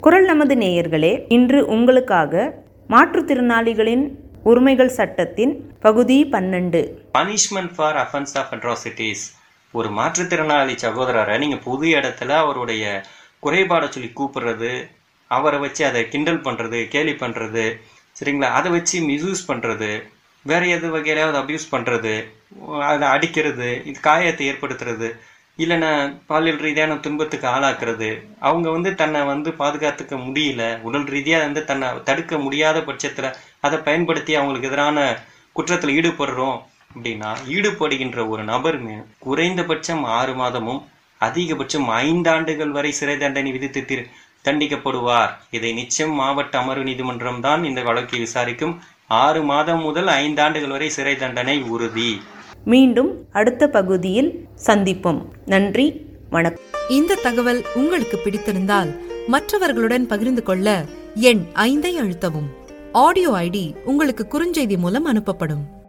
குரல் நமது நேயர்களே, இன்று உங்களுக்காக மாற்றுத்திறனாளிகளின் உரிமைகள் சட்டத்தின் பகுதி 12 punishment for offence of atrocities. ஒரு மாற்றுத்திறனாளி சகோதரரை நீங்கள் பொது இடத்துல அவருடைய குறைபாடை சொல்லி கூப்பிடுறது, அவரை வச்சு அதை கிண்டல் பண்ணுறது, கேலி பண்ணுறது, சரிங்களா, அதை வச்சு மிஸ்யூஸ் பண்ணுறது, வேறு எது வகையிலாவது அப்யூஸ் பண்ணுறது, அதை அடிக்கிறது, இது காயத்தை ஏற்படுத்துறது, இல்லைன்னா பாலியல் ரீதியான துன்பத்துக்கு ஆளாக்குறது, அவங்க தன்னை பாதுகாத்துக்க முடியல, உடல் ரீதியாக தன்னை தடுக்க முடியாத பட்சத்தில் அதை பயன்படுத்தி அவங்களுக்கு எதிரான குற்றத்தில் ஈடுபடுறோம் அப்படின்னா, ஈடுபடுகின்ற ஒரு நபர் குறைந்தபட்சம் 6 மாதமும் அதிகபட்சம் 5 ஆண்டுகள் வரை சிறை தண்டனை விதித்து தண்டிக்கப்படுவார். இதை நிச்சயம் மாவட்ட அமர்வு நீதிமன்றம் தான் இந்த வழக்கை விசாரிக்கும். 6 மாதம் முதல் 5 ஆண்டுகள் வரை சிறை தண்டனை உறுதி. மீண்டும் அடுத்த பகுதியில் சந்திப்போம். நன்றி, வணக்கம். இந்த தகவல் உங்களுக்கு பிடித்திருந்தால் மற்றவர்களுடன் பகிர்ந்து கொள்ள எண் 5 அழுத்தவும். ஆடியோ ஐடி உங்களுக்கு குறுஞ்செய்தி மூலம் அனுப்பப்படும்.